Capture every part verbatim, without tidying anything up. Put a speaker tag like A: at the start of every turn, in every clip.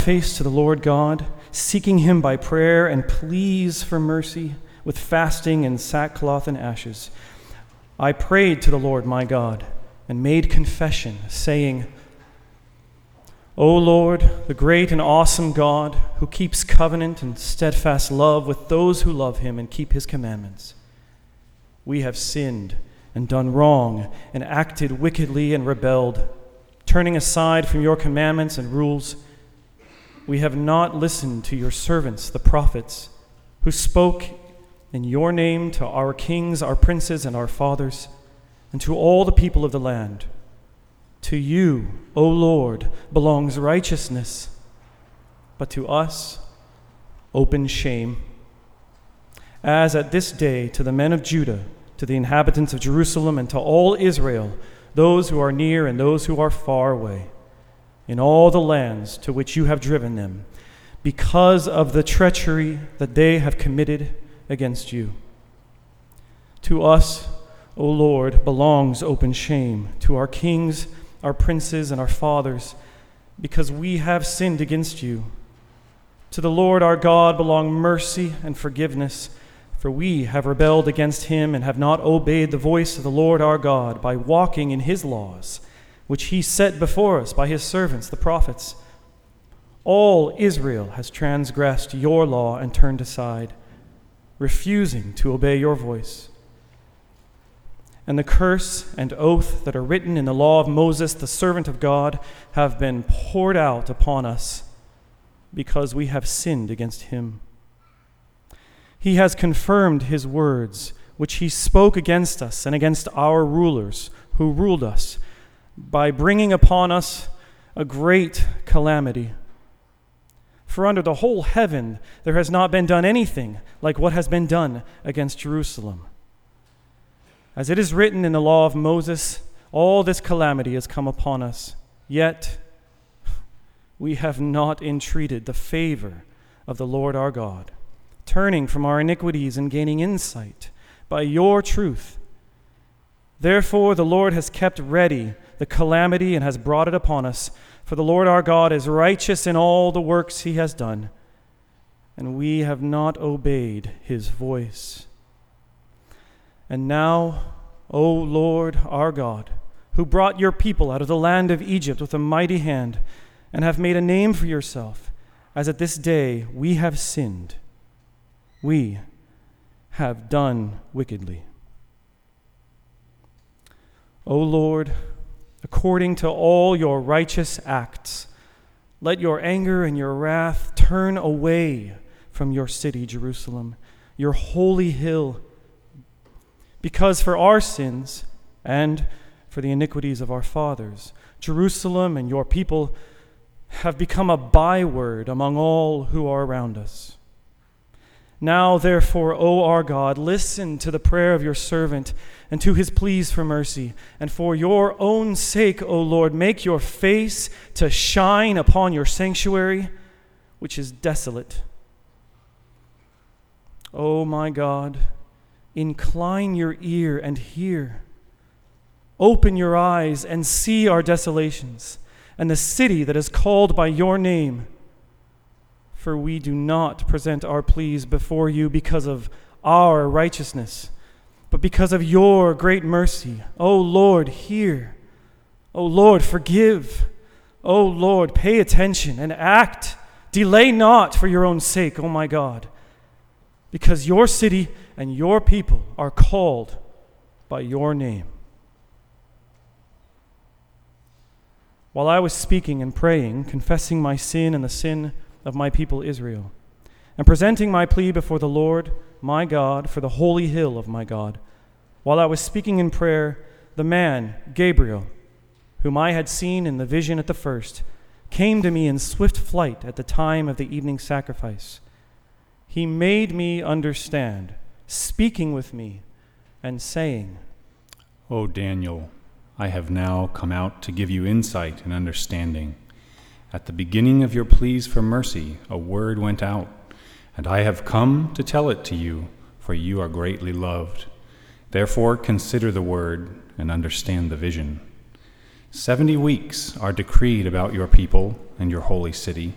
A: face to the Lord God, seeking him by prayer and pleas for mercy, with fasting and sackcloth and ashes. I prayed to the Lord my God and made confession, saying, O Lord, the great and awesome God, who keeps covenant and steadfast love with those who love him and keep his commandments, we have sinned and done wrong and acted wickedly and rebelled, turning aside from your commandments and rules. We have not listened to your servants, the prophets, who spoke in your name to our kings, our princes, and our fathers, and to all the people of the land. To you, O Lord, belongs righteousness, but to us, open shame. As at this day to the men of Judah, to the inhabitants of Jerusalem, and to all Israel, those who are near and those who are far away, in all the lands to which you have driven them, because of the treachery that they have committed against you. To us, O Lord, belongs open shame, to our kings, our princes, and our fathers, because we have sinned against you. To the Lord our God belong mercy and forgiveness, for we have rebelled against him and have not obeyed the voice of the Lord our God by walking in his laws, which he set before us by his servants, the prophets. All Israel has transgressed your law and turned aside, refusing to obey your voice. And the curse and oath that are written in the law of Moses, the servant of God, have been poured out upon us because we have sinned against him. He has confirmed his words, which he spoke against us and against our rulers who ruled us, by bringing upon us a great calamity. For under the whole heaven there has not been done anything like what has been done against Jerusalem. As it is written in the law of Moses, all this calamity has come upon us, yet we have not entreated the favor of the Lord our God, turning from our iniquities and gaining insight by your truth. Therefore the Lord has kept ready the calamity and has brought it upon us. For the Lord our God is righteous in all the works he has done, and we have not obeyed his voice. And now, O Lord our God, who brought your people out of the land of Egypt with a mighty hand, and have made a name for yourself, as at this day we have sinned, we have done wickedly. O Lord, according to all your righteous acts, let your anger and your wrath turn away from your city, Jerusalem, your holy hill, because for our sins and for the iniquities of our fathers, Jerusalem and your people have become a byword among all who are around us. Now, therefore, O our God, listen to the prayer of your servant and to his pleas for mercy. And for your own sake, O Lord, make your face to shine upon your sanctuary, which is desolate. O my God, incline your ear and hear. Open your eyes and see our desolations and the city that is called by your name. For we do not present our pleas before you because of our righteousness, but because of your great mercy. O Lord, hear. O Lord, forgive. O Lord, pay attention and act. Delay not for your own sake, O my God, because your city and your people are called by your name. While I was speaking and praying, confessing my sin and the sin of my people Israel, and presenting my plea before the Lord my God for the holy hill of my God, while I was speaking in prayer, the man, Gabriel, whom I had seen in the vision at the first, came to me in swift flight at the time of the evening sacrifice. He made me understand, speaking with me and saying,
B: O Daniel, I have now come out to give you insight and understanding. At the beginning of your pleas for mercy, a word went out, and I have come to tell it to you, for you are greatly loved. Therefore consider the word and understand the vision. Seventy weeks are decreed about your people and your holy city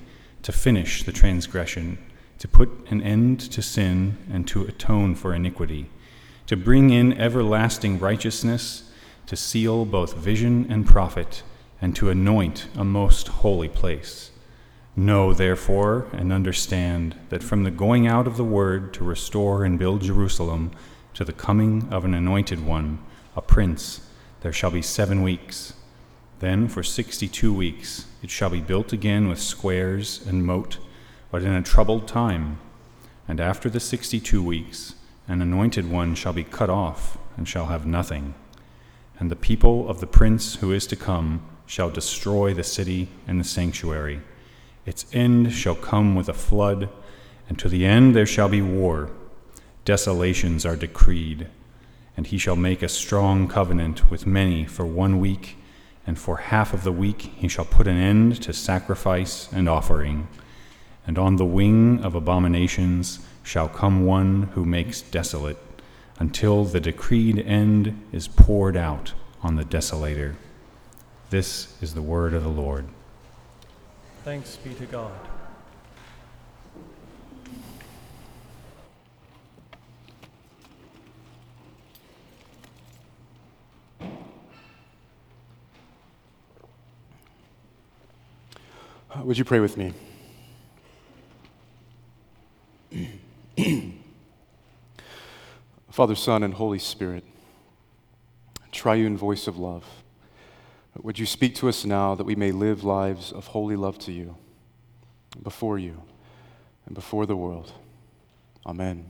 B: to finish the transgression, to put an end to sin and to atone for iniquity, to bring in everlasting righteousness, to seal both vision and prophet, and to anoint a most holy place. Know, therefore, and understand that from the going out of the word to restore and build Jerusalem to the coming of an anointed one, a prince, there shall be seven weeks. Then for sixty-two weeks it shall be built again with squares and moat, but in a troubled time. And after the sixty-two weeks, an anointed one shall be cut off and shall have nothing. And the people of the prince who is to come shall destroy the city and the sanctuary. Its end shall come with a flood, and to the end there shall be war. Desolations are decreed, and he shall make a strong covenant with many for one week, and for half of the week he shall put an end to sacrifice and offering. And on the wing of abominations shall come one who makes desolate, until the decreed end is poured out on the desolator. This is the word of the Lord.
A: Thanks be to God.
C: Would you pray with me? Father, Son, and Holy Spirit, triune voice of love, would you speak to us now that we may live lives of holy love to you, before you, and before the world. Amen.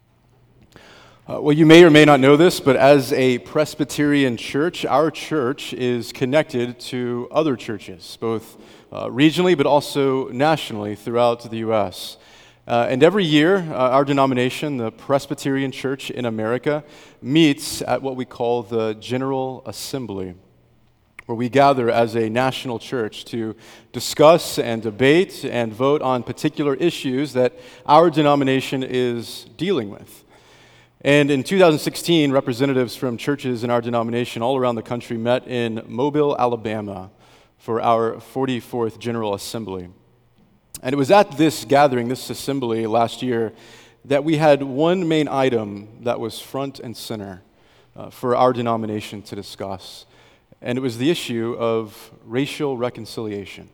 C: Uh, well, you may or may not know this, but as a Presbyterian church, our church is connected to other churches, both uh, regionally but also nationally throughout the U S Uh, and every year, uh, our denomination, the Presbyterian Church in America, meets at what we call the General Assembly, where we gather as a national church to discuss and debate and vote on particular issues that our denomination is dealing with. And in two thousand sixteen, representatives from churches in our denomination all around the country met in Mobile, Alabama, for our forty-fourth General Assembly. And it was at this gathering, this assembly last year, that we had one main item that was front and center uh, for our denomination to discuss. And it was the issue of racial reconciliation.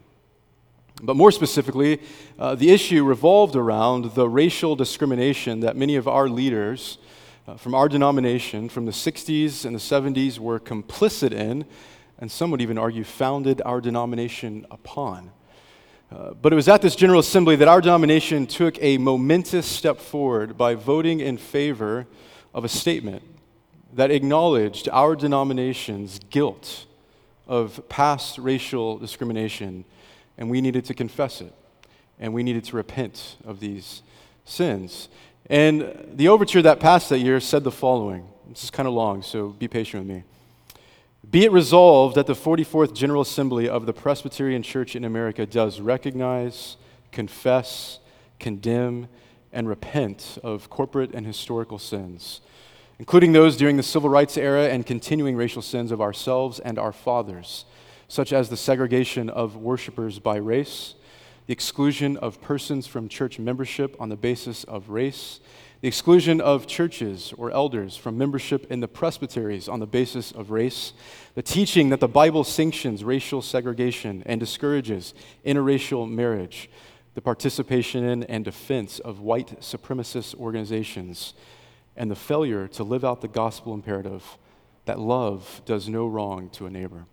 C: But more specifically, uh, the issue revolved around the racial discrimination that many of our leaders uh, from our denomination from the sixties and the seventies were complicit in, and some would even argue founded our denomination upon. Uh, but it was at this General Assembly that our denomination took a momentous step forward by voting in favor of a statement that acknowledged our denomination's guilt of past racial discrimination, and we needed to confess it, and we needed to repent of these sins. And the overture that passed that year said the following. This is kind of long, so be patient with me. Be it resolved that the forty-fourth General Assembly of the Presbyterian Church in America does recognize, confess, condemn, and repent of corporate and historical sins, including those during the Civil Rights era and continuing racial sins of ourselves and our fathers, such as the segregation of worshipers by race, the exclusion of persons from church membership on the basis of race, the exclusion of churches or elders from membership in the presbyteries on the basis of race, the teaching that the Bible sanctions racial segregation and discourages interracial marriage, the participation in and defense of white supremacist organizations, and the failure to live out the gospel imperative that love does no wrong to a neighbor.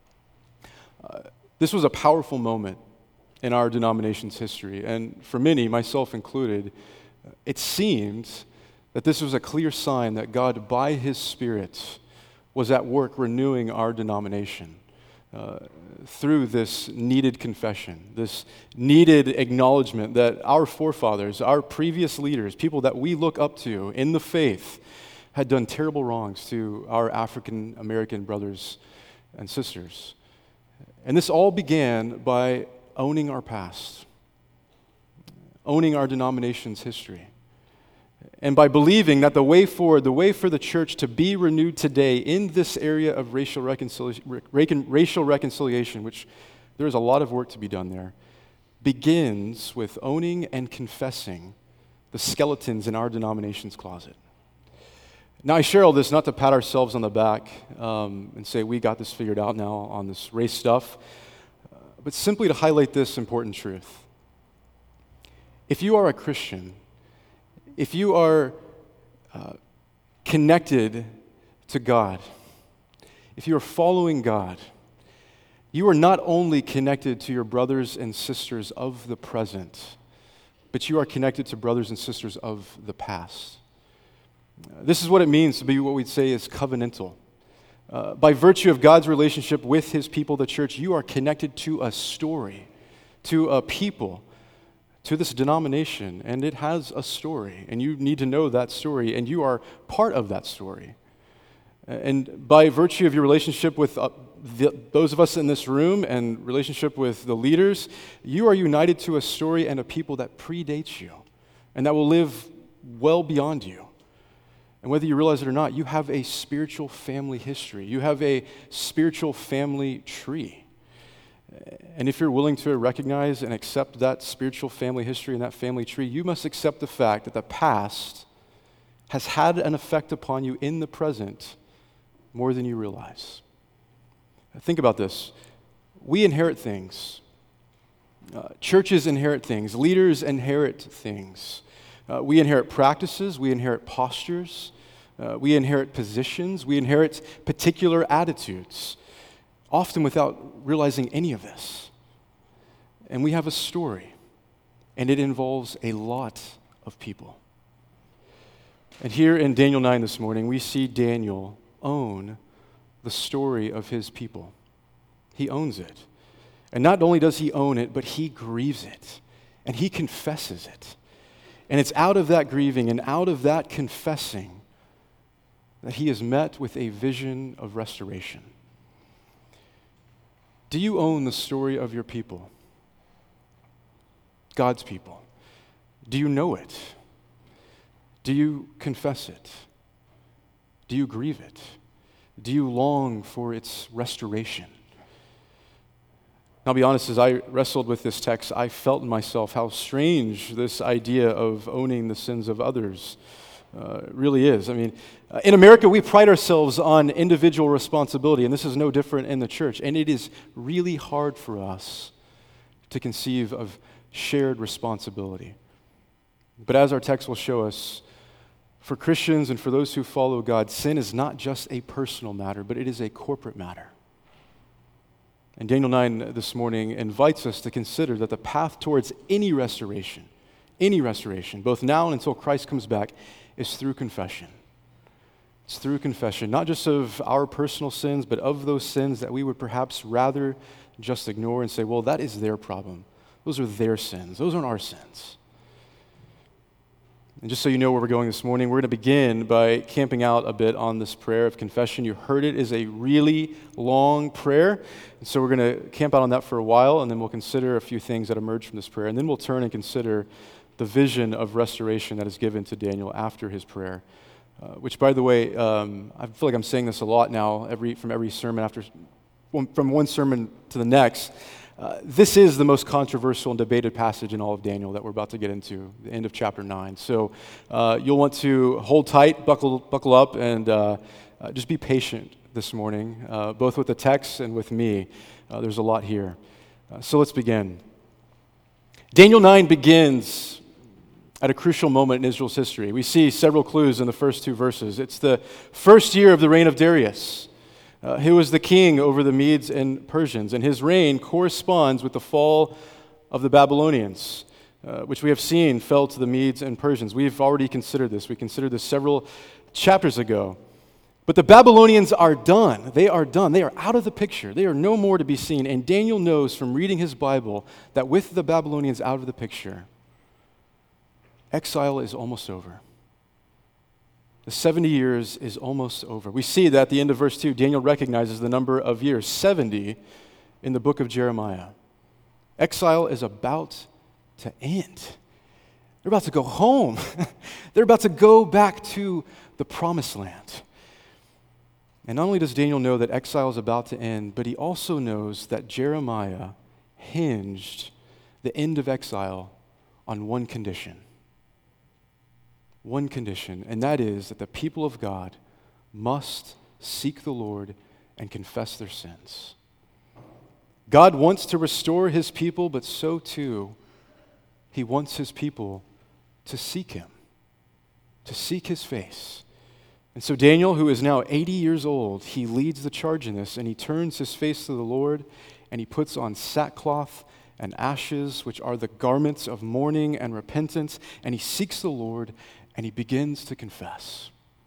C: Uh, this was a powerful moment in our denomination's history, and for many, myself included, it seemed that this was a clear sign that God, by His Spirit, was at work renewing our denomination uh, through this needed confession, this needed acknowledgement that our forefathers, our previous leaders, people that we look up to in the faith, had done terrible wrongs to our African American brothers and sisters. And this all began by owning our past, owning our denomination's history, and by believing that the way forward, the way for the church to be renewed today in this area of racial reconciliation, racial reconciliation, which there is a lot of work to be done there, begins with owning and confessing the skeletons in our denomination's closet. Now, I share all this not to pat ourselves on the back um, and say we got this figured out now on this race stuff, uh, but simply to highlight this important truth. If you are a Christian, if you are uh, connected to God, if you are following God, you are not only connected to your brothers and sisters of the present, but you are connected to brothers and sisters of the past. This is what it means to be what we'd say is covenantal. Uh, by virtue of God's relationship with his people, the church, you are connected to a story, to a people, to this denomination, and it has a story, and you need to know that story, and you are part of that story. And by virtue of your relationship with uh, the, those of us in this room and relationship with the leaders, you are united to a story and a people that predates you and that will live well beyond you. And whether you realize it or not, you have a spiritual family history. You have a spiritual family tree. And if you're willing to recognize and accept that spiritual family history and that family tree, you must accept the fact that the past has had an effect upon you in the present more than you realize. Think about this. We inherit things. Uh, churches inherit things. Leaders inherit things. Uh, we inherit practices. We inherit postures. Uh, we inherit positions. We inherit particular attitudes, often without realizing any of this. And we have a story, and it involves a lot of people. And here in Daniel nine this morning, we see Daniel own the story of his people. He owns it. And not only does he own it, but he grieves it, and he confesses it. And it's out of that grieving and out of that confessing that he is met with a vision of restoration. Do you own the story of your people? God's people. Do you know it? Do you confess it? Do you grieve it? Do you long for its restoration? I'll be honest, as I wrestled with this text, I felt in myself how strange this idea of owning the sins of others uh, really is. I mean, uh, in America, we pride ourselves on individual responsibility, and this is no different in the church. And it is really hard for us to conceive of shared responsibility. But as our text will show us, for Christians and for those who follow God, sin is not just a personal matter, but it is a corporate matter. And Daniel nine this morning invites us to consider that the path towards any restoration, any restoration, both now and until Christ comes back, is through confession. It's through confession, not just of our personal sins, but of those sins that we would perhaps rather just ignore and say, well, that is their problem. Those are their sins. Those aren't our sins. And just so you know where we're going this morning, we're going to begin by camping out a bit on this prayer of confession. You heard it is a really long prayer, and so we're going to camp out on that for a while, and then we'll consider a few things that emerge from this prayer, and then we'll turn and consider the vision of restoration that is given to Daniel after his prayer, uh, which, by the way, um, I feel like I'm saying this a lot now every from every sermon after, from one sermon to the next. Uh, this is the most controversial and debated passage in all of Daniel that we're about to get into, the end of chapter nine. So uh, you'll want to hold tight, buckle buckle up, and uh, uh, just be patient this morning, uh, both with the text and with me. Uh, there's a lot here. Uh, so let's begin. Daniel nine begins at a crucial moment in Israel's history. We see several clues in the first two verses. It's the first year of the reign of Darius, Uh, who was the king over the Medes and Persians, and his reign corresponds with the fall of the Babylonians, uh, which we have seen fell to the Medes and Persians. We've already considered this. We considered this several chapters ago. But the Babylonians are done. They are done. They are out of the picture. They are no more to be seen. And Daniel knows from reading his Bible that with the Babylonians out of the picture, exile is almost over. The seventy years is almost over. We see that at the end of verse two, Daniel recognizes the number of years, seventy, in the book of Jeremiah. Exile is about to end. They're about to go home. They're about to go back to the promised land. And not only does Daniel know that exile is about to end, but he also knows that Jeremiah hinged the end of exile on one condition. One condition, and that is that the people of God must seek the Lord and confess their sins. God wants to restore his people, but so too, he wants his people to seek him, to seek his face. And so Daniel, who is now eighty years old, he leads the charge in this, and he turns his face to the Lord, and he puts on sackcloth and ashes, which are the garments of mourning and repentance, and he seeks the Lord, and he begins to confess.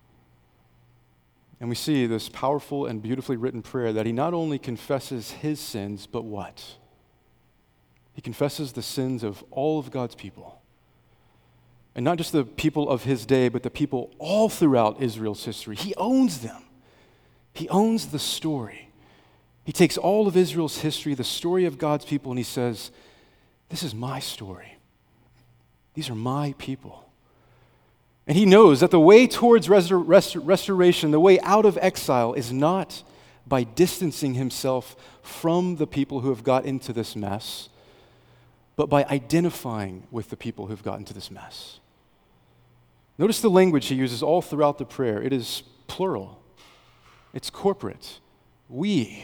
C: And we see this powerful and beautifully written prayer that he not only confesses his sins, but what? He confesses the sins of all of God's people. And not just the people of his day, but the people all throughout Israel's history. He owns them. He owns the story. He takes all of Israel's history, the story of God's people, and he says, this is my story. These are my people. And he knows that the way towards restor- rest- restoration, the way out of exile, is not by distancing himself from the people who have got into this mess, but by identifying with the people who've gotten into this mess. Notice the language he uses all throughout the prayer. It is plural. It's corporate. We.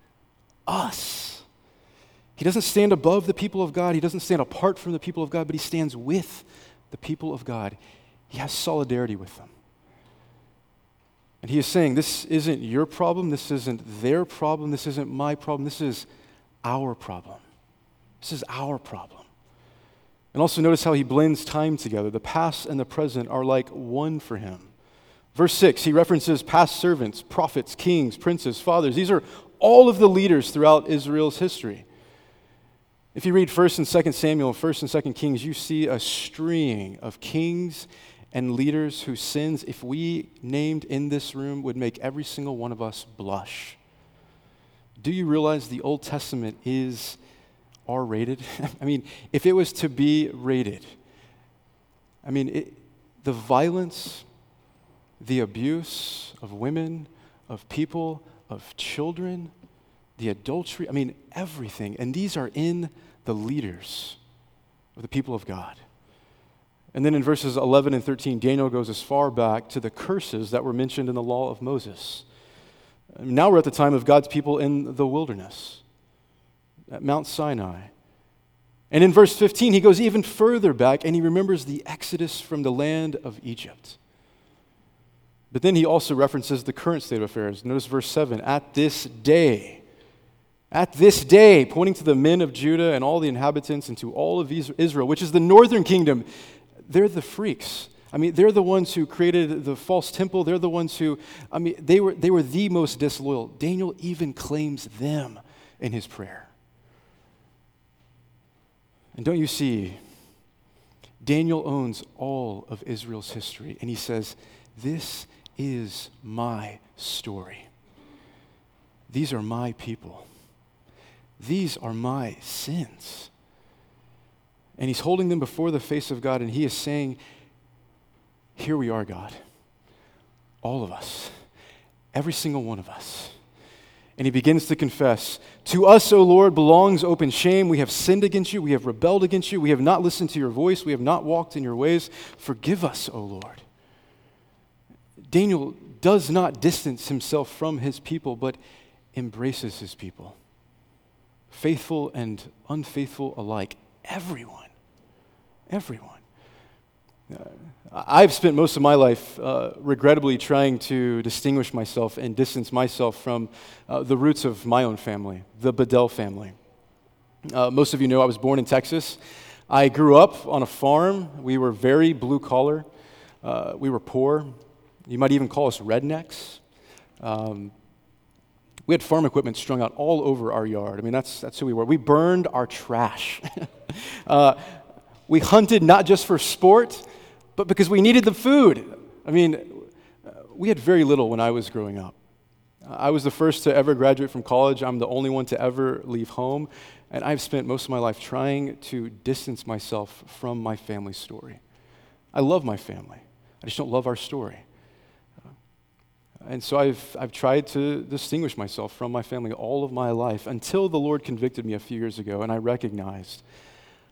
C: Us. He doesn't stand above the people of God. He doesn't stand apart from the people of God, but he stands with the people of God. He has solidarity with them. And he is saying, this isn't your problem, this isn't their problem, this isn't my problem, this is our problem. This is our problem. And also notice how he blends time together. The past and the present are like one for him. Verse six, he references past servants, prophets, kings, princes, fathers. These are all of the leaders throughout Israel's history. If you read First and Second Samuel, First and Second Kings, you see a string of kings and leaders whose sins, if we named in this room, would make every single one of us blush. Do you realize the Old Testament is R-rated? I mean, if it was to be rated, I mean, it, the violence, the abuse of women, of people, of children, the adultery, I mean, everything. And these are in the leaders of the people of God. And then in verses eleven and thirteen, Daniel goes as far back to the curses that were mentioned in the law of Moses. Now we're at the time of God's people in the wilderness, at Mount Sinai. And in verse fifteen, he goes even further back and he remembers the exodus from the land of Egypt. But then he also references the current state of affairs. Notice verse seven, at this day, at this day, pointing to the men of Judah and all the inhabitants and to all of Israel, which is the northern kingdom. They're the freaks. I mean, they're the ones who created the false temple. They're the ones who, I mean, they were, they were the most disloyal. Daniel even claims them in his prayer. And don't you see, Daniel owns all of Israel's history, and he says, this is my story. These are my people. These are my sins. And he's holding them before the face of God, and he is saying, here we are, God. All of us. Every single one of us. And he begins to confess, to us, O Lord, belongs open shame. We have sinned against you. We have rebelled against you. We have not listened to your voice. We have not walked in your ways. Forgive us, O Lord. Daniel does not distance himself from his people, but embraces his people. Faithful and unfaithful alike. Everyone. Everyone. Uh, I've spent most of my life, uh, regrettably, trying to distinguish myself and distance myself from uh, the roots of my own family, the Bedell family. Uh, most of you know I was born in Texas. I grew up on a farm. We were very blue collar. Uh, we were poor. You might even call us rednecks. Um, we had farm equipment strung out all over our yard. I mean, that's that's who we were. We burned our trash. uh, we hunted not just for sport, but because we needed the food. I mean, we had very little when I was growing up. I was the first to ever graduate from college. I'm the only one to ever leave home. And I've spent most of my life trying to distance myself from my family's story. I love my family. I just don't love our story. And so I've I've tried to distinguish myself from my family all of my life until the Lord convicted me a few years ago, and I recognized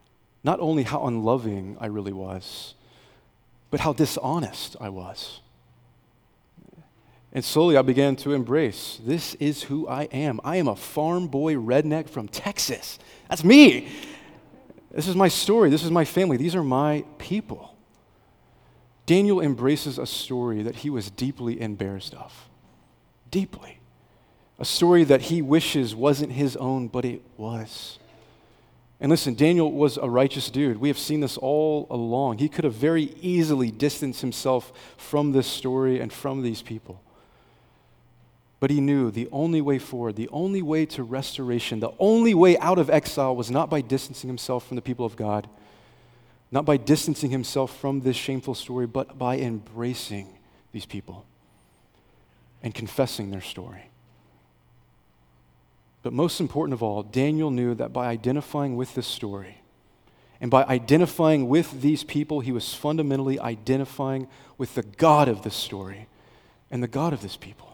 C: not only how unloving I really was, but how dishonest I was. And slowly I began to embrace, this is who I am. I am a farm boy redneck from Texas. That's me. This is my story. This is my family. These are my people. Daniel embraces a story that he was deeply embarrassed of. Deeply. A story that he wishes wasn't his own, but it was. And listen, Daniel was a righteous dude. We have seen this all along. He could have very easily distanced himself from this story and from these people. But he knew the only way forward, the only way to restoration, the only way out of exile was not by distancing himself from the people of God, not by distancing himself from this shameful story, but by embracing these people and confessing their story. But most important of all, Daniel knew that by identifying with this story and by identifying with these people, he was fundamentally identifying with the God of this story and the God of this people.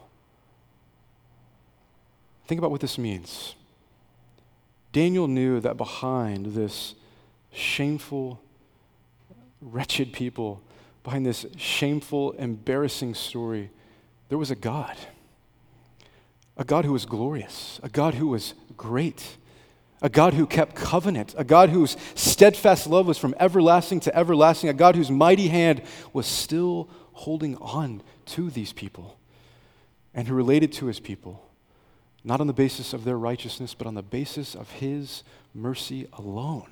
C: Think about what this means. Daniel knew that behind this shameful, wretched people, behind this shameful, embarrassing story, there was a God. A God who was glorious, a God who was great, a God who kept covenant, a God whose steadfast love was from everlasting to everlasting, a God whose mighty hand was still holding on to these people, and who related to his people, not on the basis of their righteousness, but on the basis of his mercy alone.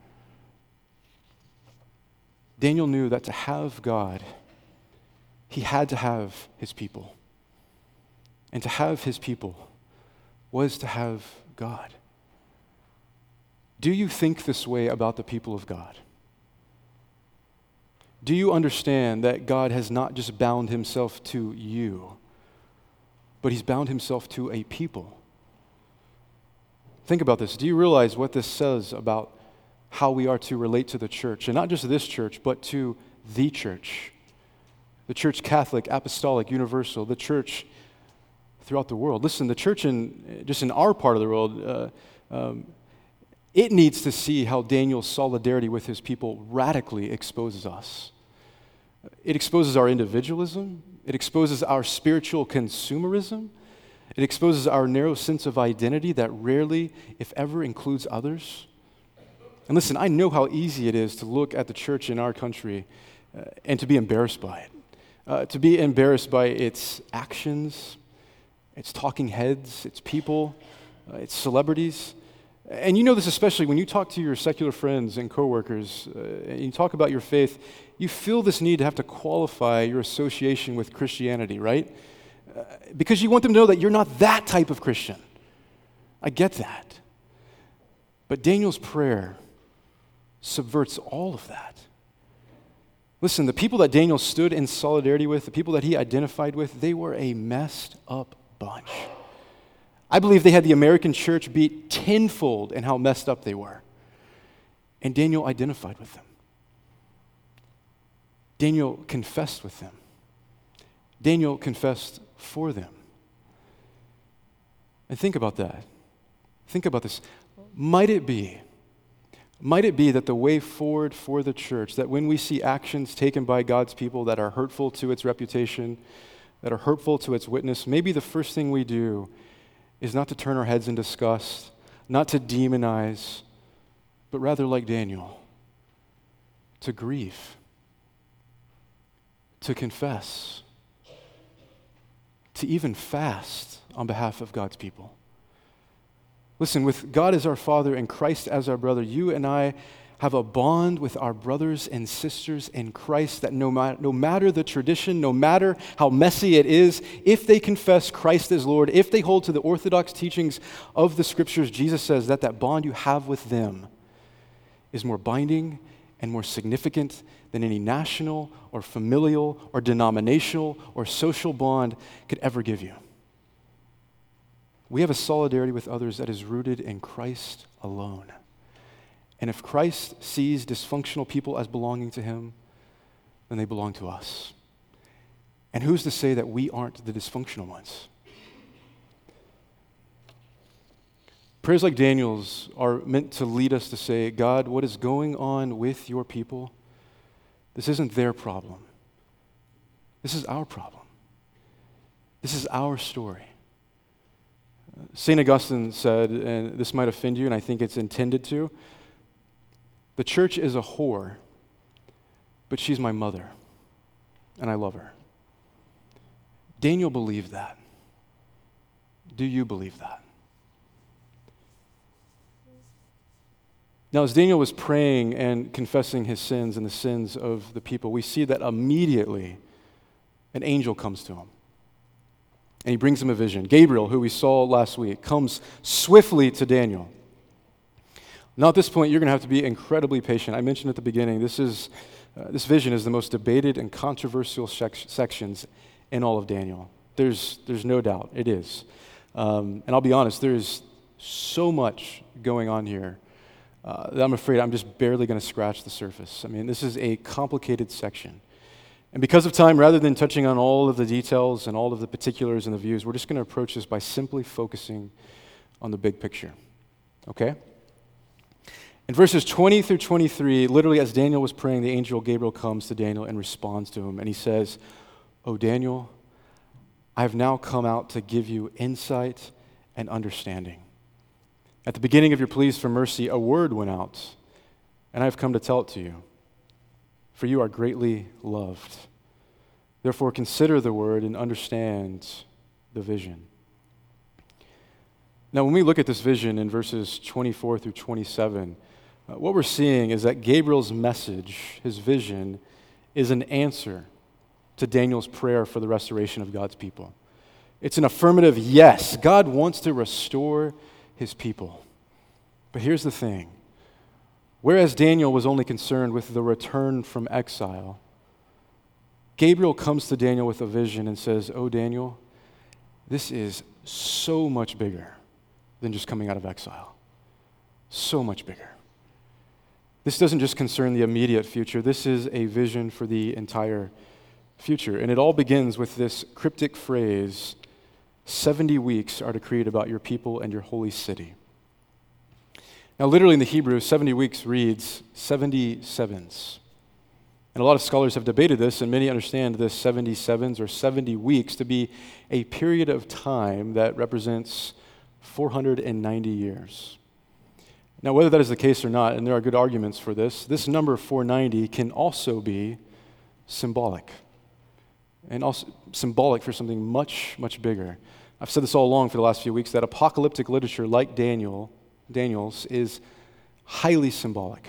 C: Daniel knew that to have God, he had to have his people. And to have his people was to have God. Do you think this way about the people of God? Do you understand that God has not just bound himself to you, but he's bound himself to a people? Think about this. Do you realize what this says about how we are to relate to the church? And not just this church, but to the church. The church Catholic, Apostolic, Universal, the church throughout the world. Listen, the church in just in our part of the world, uh, um, it needs to see how Daniel's solidarity with his people radically exposes us. It exposes our individualism. It exposes our spiritual consumerism. It exposes our narrow sense of identity that rarely, if ever, includes others. And listen, I know how easy it is to look at the church in our country uh, and to be embarrassed by it. Uh, to be embarrassed by its actions, its talking heads, its people, uh, its celebrities. And you know this especially when you talk to your secular friends and coworkers, uh, and you talk about your faith, you feel this need to have to qualify your association with Christianity, right? Uh, because you want them to know that you're not that type of Christian. I get that. But Daniel's prayer subverts all of that. Listen, the people that Daniel stood in solidarity with, the people that he identified with, they were a messed up bunch. I believe they had the American church beat tenfold in how messed up they were. And Daniel identified with them. Daniel confessed with them. Daniel confessed for them. And think about that. Think about this. Might it be, might it be that the way forward for the church, that when we see actions taken by God's people that are hurtful to its reputation, that are hurtful to its witness, maybe the first thing we do is not to turn our heads in disgust, not to demonize, but rather like Daniel, to grieve, to confess, to even fast on behalf of God's people. Listen, with God as our Father and Christ as our brother, you and I have a bond with our brothers and sisters in Christ that no matter, no matter the tradition, no matter how messy it is, if they confess Christ as Lord, if they hold to the orthodox teachings of the Scriptures, Jesus says that that bond you have with them is more binding and more significant than any national or familial or denominational or social bond could ever give you. We have a solidarity with others that is rooted in Christ alone. And if Christ sees dysfunctional people as belonging to him, then they belong to us. And who's to say that we aren't the dysfunctional ones? Prayers like Daniel's are meant to lead us to say, God, what is going on with your people? This isn't their problem. This is our problem. This is our story. Saint Augustine said, and this might offend you, and I think it's intended to, the church is a whore, but she's my mother, and I love her. Daniel believed that. Do you believe that? Now, as Daniel was praying and confessing his sins and the sins of the people, we see that immediately an angel comes to him. And he brings him a vision. Gabriel, who we saw last week, comes swiftly to Daniel. Now, at this point, you're going to have to be incredibly patient. I mentioned at the beginning, this is uh, this vision is the most debated and controversial sec- sections in all of Daniel. There's, there's no doubt. It is. Um, and I'll be honest, there's so much going on here uh, that I'm afraid I'm just barely going to scratch the surface. I mean, this is a complicated section. And because of time, rather than touching on all of the details and all of the particulars and the views, we're just going to approach this by simply focusing on the big picture. Okay? In verses twenty through twenty-three, literally as Daniel was praying, the angel Gabriel comes to Daniel and responds to him. And he says, "Oh, Daniel, I have now come out to give you insight and understanding. At the beginning of your pleas for mercy, a word went out, and I have come to tell it to you. For you are greatly loved. Therefore, consider the word and understand the vision." Now, when we look at this vision in verses twenty-four through twenty-seven, uh, what we're seeing is that Gabriel's message, his vision, is an answer to Daniel's prayer for the restoration of God's people. It's an affirmative yes. God wants to restore his people. But here's the thing. Whereas Daniel was only concerned with the return from exile, Gabriel comes to Daniel with a vision and says, "Oh, Daniel, this is so much bigger than just coming out of exile. So much bigger. This doesn't just concern the immediate future. This is a vision for the entire future." And it all begins with this cryptic phrase, seventy weeks are decreed about your people and your holy city. Now, literally in the Hebrew, seventy weeks reads seventy sevens. And a lot of scholars have debated this, and many understand this seventy sevens or seventy weeks to be a period of time that represents four hundred ninety years. Now, whether that is the case or not, and there are good arguments for this, this number four hundred ninety can also be symbolic. And also symbolic for something much, much bigger. I've said this all along for the last few weeks, that apocalyptic literature like Daniel, Daniel's is highly symbolic.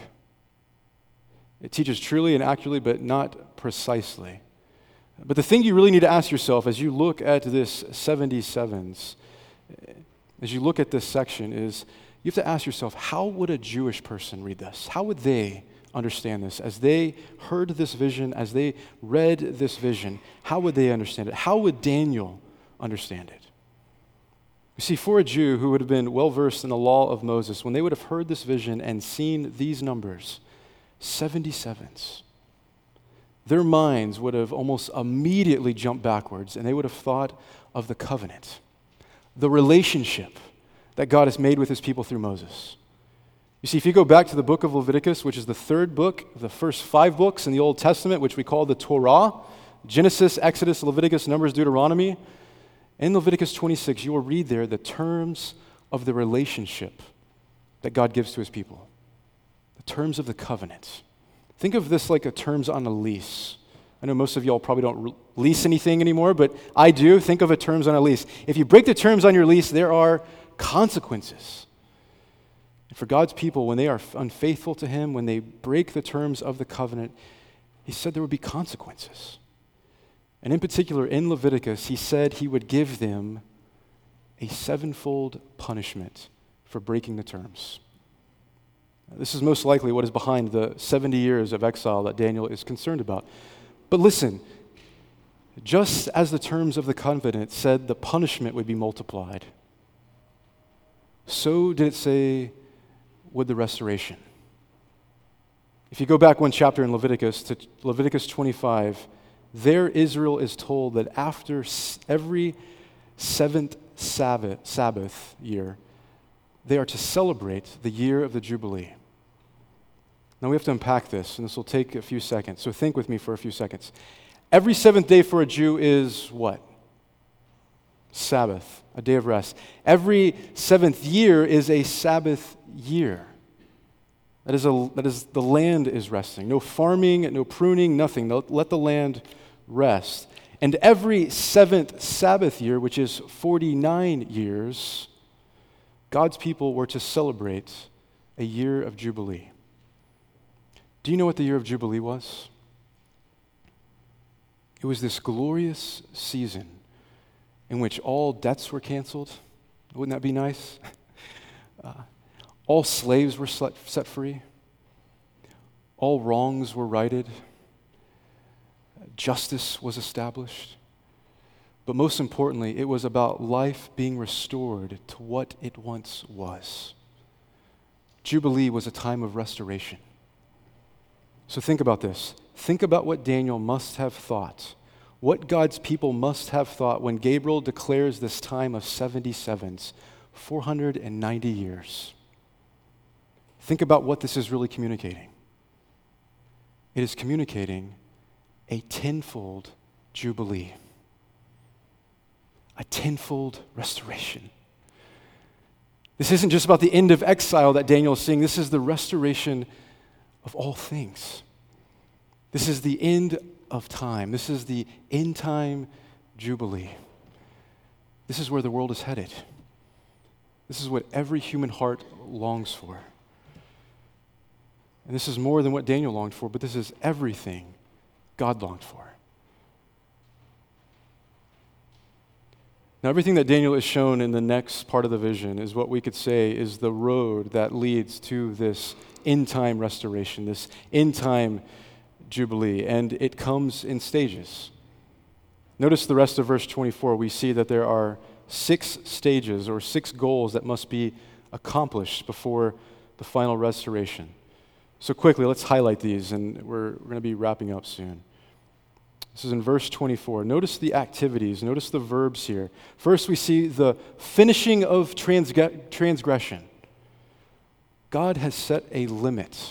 C: It teaches truly and accurately, but not precisely. But the thing you really need to ask yourself as you look at this seventy sevens, as you look at this section, is you have to ask yourself, how would a Jewish person read this? How would they understand this? As they heard this vision, as they read this vision, how would they understand it? How would Daniel understand it? You see, for a Jew who would have been well-versed in the law of Moses, when they would have heard this vision and seen these numbers, seventy sevens, their minds would have almost immediately jumped backwards, and they would have thought of the covenant, the relationship that God has made with his people through Moses. You see, if you go back to the book of Leviticus, which is the third book, the first five books in the Old Testament, which we call the Torah, Genesis, Exodus, Leviticus, Numbers, Deuteronomy, in Leviticus twenty-six, you will read there the terms of the relationship that God gives to his people, the terms of the covenant. Think of this like a terms on a lease. I know most of y'all probably don't re- lease anything anymore, but I do. Think of a terms on a lease. If you break the terms on your lease, there are consequences. And for God's people, when they are unfaithful to him, when they break the terms of the covenant, he said there would be consequences. And in particular, in Leviticus, he said he would give them a sevenfold punishment for breaking the terms. This is most likely what is behind the seventy years of exile that Daniel is concerned about. But listen, just as the terms of the covenant said the punishment would be multiplied, so did it say would the restoration. If you go back one chapter in Leviticus to Leviticus twenty-five, there Israel is told that after every seventh Sabbath, Sabbath year, they are to celebrate the year of the Jubilee. Now we have to unpack this, and this will take a few seconds. So think with me for a few seconds. Every seventh day for a Jew is what? Sabbath, a day of rest. Every seventh year is a Sabbath year. That is, a, that is, the land is resting. No farming, no pruning, nothing. Let the land rest. And every seventh Sabbath year, which is forty-nine years, God's people were to celebrate a year of Jubilee. Do you know what the year of Jubilee was? It was this glorious season in which all debts were canceled. Wouldn't that be nice? uh, all slaves were set free. All wrongs were righted. Justice was established. But most importantly, it was about life being restored to what it once was. Jubilee was a time of restoration. So think about this. Think about what Daniel must have thought, what God's people must have thought when Gabriel declares this time of seventy sevens, four hundred ninety years. Think about what this is really communicating. It is communicating a tenfold jubilee, a tenfold restoration. This isn't just about the end of exile that Daniel is seeing. This is the restoration of all things. This is the end of time. This is the end time jubilee. This is where the world is headed. This is what every human heart longs for. And this is more than what Daniel longed for, but this is everything God longed for. Now, everything that Daniel is shown in the next part of the vision is what we could say is the road that leads to this end-time restoration, this end-time jubilee, and it comes in stages. Notice the rest of verse twenty-four. We see that there are six stages or six goals that must be accomplished before the final restoration. So quickly, let's highlight these, and we're, we're going to be wrapping up soon. This is in verse twenty-four. Notice the activities. Notice the verbs here. First, we see the finishing of transg- transgression. God has set a limit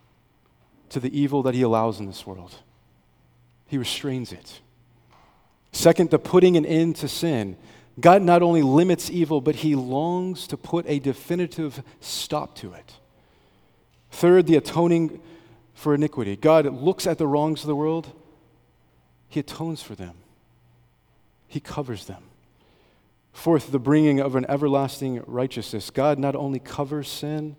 C: to the evil that he allows in this world. He restrains it. Second, the putting an end to sin. God not only limits evil, but he longs to put a definitive stop to it. Third, the atoning for iniquity. God looks at the wrongs of the world. He atones for them. He covers them. Fourth, the bringing of an everlasting righteousness. God not only covers sin,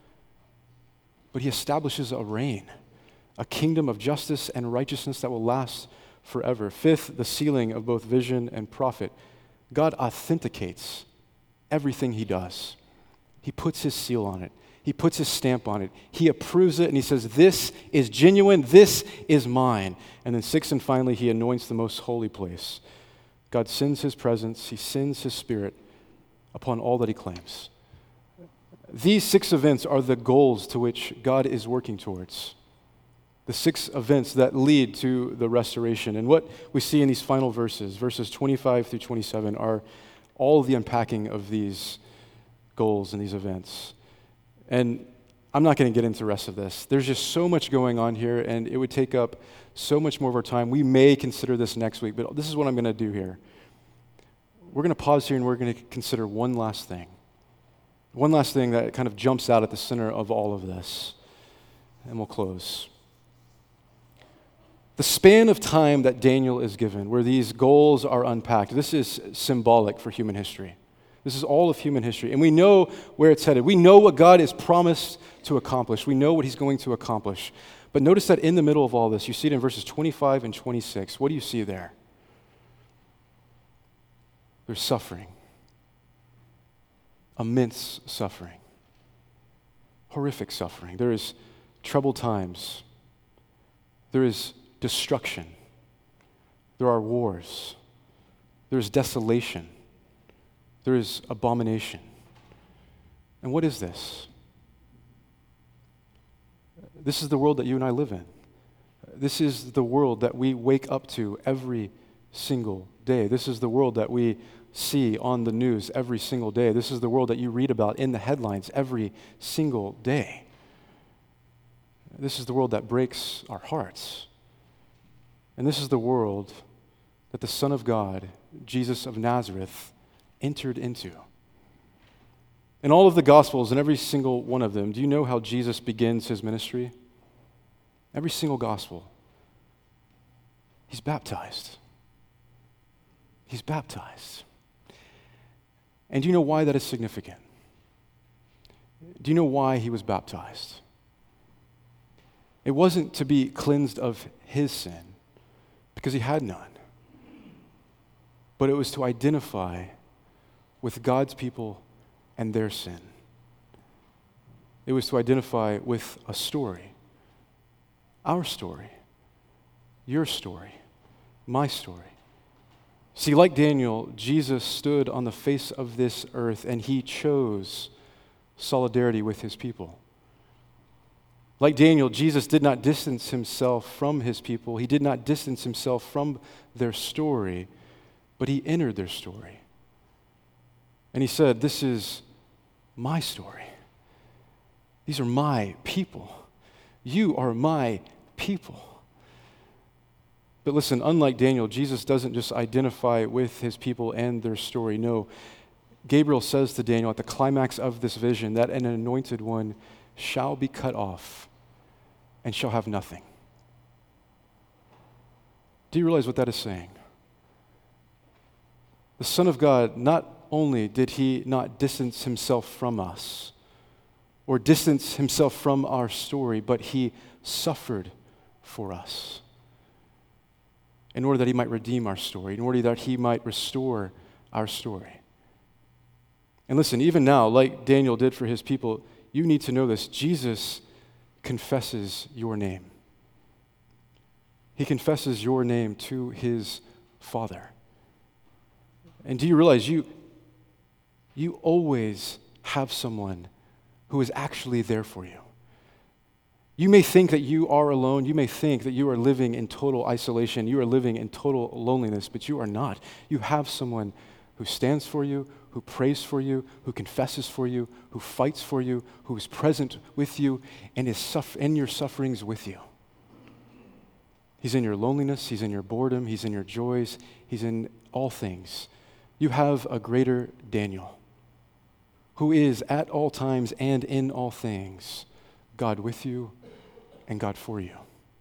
C: but he establishes a reign, a kingdom of justice and righteousness that will last forever. Fifth, the sealing of both vision and prophet. God authenticates everything he does. He puts his seal on it. He puts his stamp on it. He approves it, and he says, this is genuine, this is mine. And then sixth and finally, he anoints the most holy place. God sends his presence, he sends his spirit upon all that he claims. These six events are the goals to which God is working towards. The six events that lead to the restoration. And what we see in these final verses, verses twenty-five through twenty-seven, are all of the unpacking of these goals and these events. And I'm not going to get into the rest of this. There's just so much going on here, and it would take up so much more of our time. We may consider this next week, but this is what I'm going to do here. We're going to pause here, and we're going to consider one last thing. One last thing that kind of jumps out at the center of all of this, and we'll close. The span of time that Daniel is given, where these goals are unpacked, this is symbolic for human history. This is all of human history. And we know where it's headed. We know what God has promised to accomplish. We know what he's going to accomplish. But notice that in the middle of all this, you see it in verses twenty-five and twenty-six. What do you see there? There's suffering. Immense suffering. Horrific suffering. There is troubled times. There is destruction. There are wars. There is desolation. There is abomination. And what is this? This is the world that you and I live in. This is the world that we wake up to every single day. This is the world that we see on the news every single day. This is the world that you read about in the headlines every single day. This is the world that breaks our hearts. And this is the world that the Son of God, Jesus of Nazareth, entered into. In all of the Gospels, in every single one of them, do you know how Jesus begins his ministry? Every single Gospel. He's baptized. He's baptized. And do you know why that is significant? Do you know why he was baptized? It wasn't to be cleansed of his sin, because he had none. But it was to identify with God's people and their sin. It was to identify with a story. Our story. Your story. My story. See, like Daniel, Jesus stood on the face of this earth and he chose solidarity with his people. Like Daniel, Jesus did not distance himself from his people. He did not distance himself from their story, but he entered their story. And he said, "This is my story. These are my people. You are my people." But listen, unlike Daniel, Jesus doesn't just identify with his people and their story. No, Gabriel says to Daniel at the climax of this vision that an anointed one shall be cut off and shall have nothing. Do you realize what that is saying? The Son of God, not only did he not distance himself from us or distance himself from our story, but he suffered for us in order that he might redeem our story, in order that he might restore our story. And listen, even now, like Daniel did for his people, you need to know this. Jesus confesses your name. He confesses your name to his Father. And do you realize you, you always have someone who is actually there for you? You may think that you are alone. You may think that you are living in total isolation. You are living in total loneliness, but you are not. You have someone who stands for you, who prays for you, who confesses for you, who fights for you, who is present with you, and is suffer- in your sufferings with you. He's in your loneliness. He's in your boredom. He's in your joys. He's in all things. You have a greater Daniel who is at all times and in all things God with you and God for you.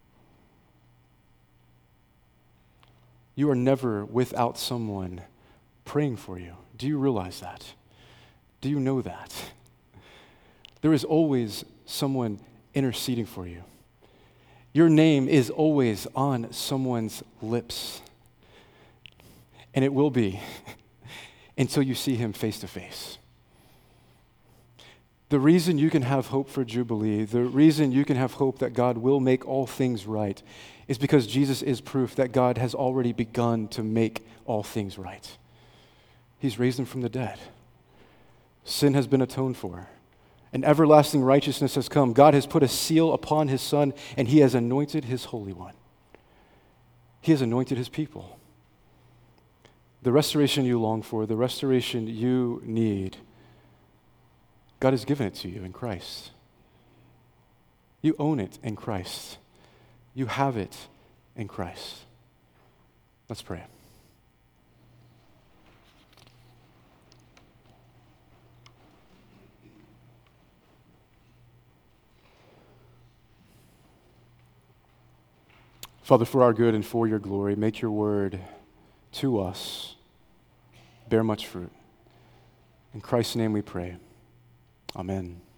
C: You are never without someone praying for you. Do you realize that? Do you know that? There is always someone interceding for you. Your name is always on someone's lips. And it will be until you see him face to face. The reason you can have hope for Jubilee, the reason you can have hope that God will make all things right, is because Jesus is proof that God has already begun to make all things right. He's raised him from the dead. Sin has been atoned for. An everlasting righteousness has come. God has put a seal upon his Son, and he has anointed his Holy One. He has anointed his people. The restoration you long for, the restoration you need, God has given it to you in Christ. You own it in Christ. You have it in Christ. Let's pray. Father, for our good and for your glory, make your word to us bear much fruit. In Christ's name we pray. Amen.